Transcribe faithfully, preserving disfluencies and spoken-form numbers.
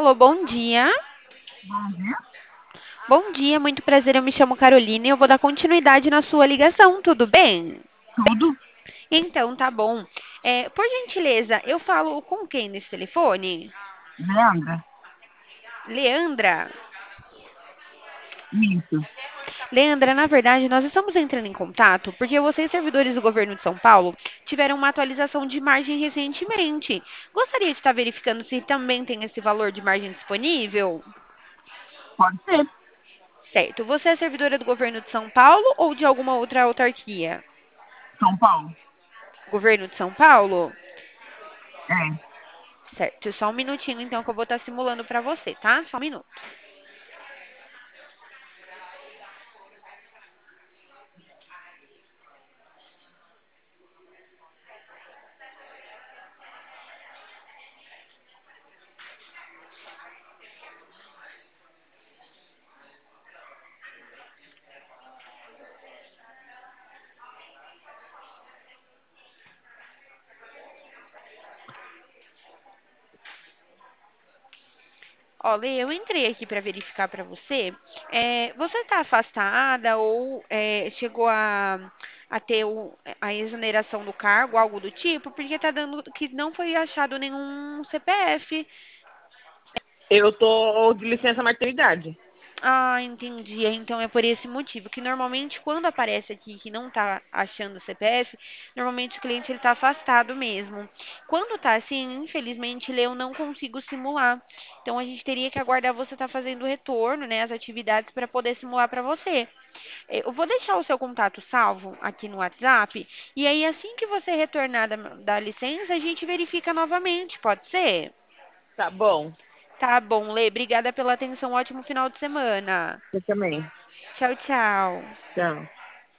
Alô, bom dia. Bom dia. Bom dia, muito prazer. Eu me chamo Carolina e eu vou dar continuidade na sua ligação, tudo bem? Tudo? Então, tá bom. É, por gentileza, eu falo com quem nesse telefone? Leandra? Leandra. Isso. Leandra, na verdade, nós estamos entrando em contato porque vocês, servidores do governo de São Paulo, tiveram uma atualização de margem recentemente. Gostaria de estar verificando se também tem esse valor de margem disponível? Pode ser. Certo. Você é servidora do governo de São Paulo ou de alguma outra autarquia? São Paulo? Governo de São Paulo? É. Certo, só um minutinho então que eu vou estar simulando para você, tá? Só um minuto. Olha, eu entrei aqui para verificar para você. É, você está afastada ou é, chegou a, a ter o- a exoneração do cargo, algo do tipo? Porque está dando que não foi achado nenhum C P F. Eu tô de licença maternidade. Ah, entendi. Então é por esse motivo que normalmente quando aparece aqui que não está achando o C P F, normalmente o cliente ele está afastado mesmo. Quando tá assim, infelizmente, Lê, eu não consigo simular. Então a gente teria que aguardar você estar fazendo o retorno, né, as atividades para poder simular para você. Eh, Eu vou deixar o seu contato salvo aqui no WhatsApp e aí assim que você retornar da, da licença, a gente verifica novamente, pode ser? Tá bom. Tá bom, Lê, obrigada pela atenção. Ótimo final de semana. Você também. Tchau, tchau. Tchau.